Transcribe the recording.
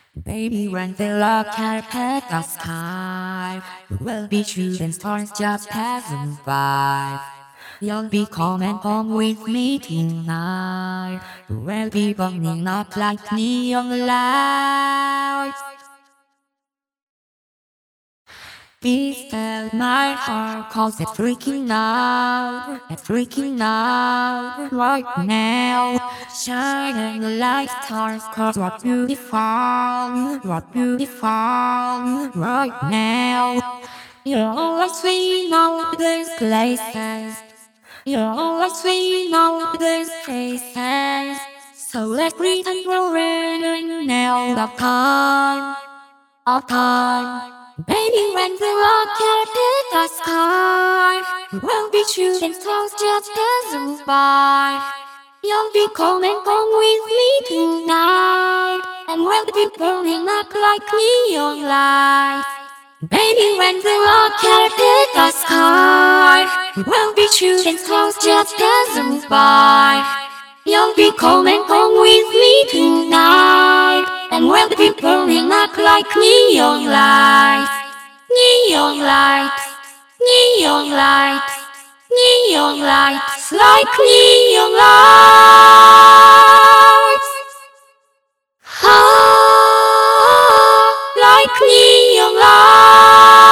Baby, when they look at the sky, we'll be shooting stars just passing by. You'll be coming home with me tonight. We'll be burning up like neon lights. Please tell my heart, cause it's freaking out right now. Shining like stars, cause we're beautiful right now. You're always we know these places. You're always we know these places. So let's pretend we're running now of time. Baby, when we look at the sky, we'll be shooting stars just passing by. You'll be coming home with me tonight, and we'll be burning up like neon lights. Baby, when we look at the sky, we'll be shooting stars just passing by. You'll be coming home with me tonight, and we'll be burning up like neon lights. Neon lights, neon lights, neon lights, like neon lights. Ah, like neon lights.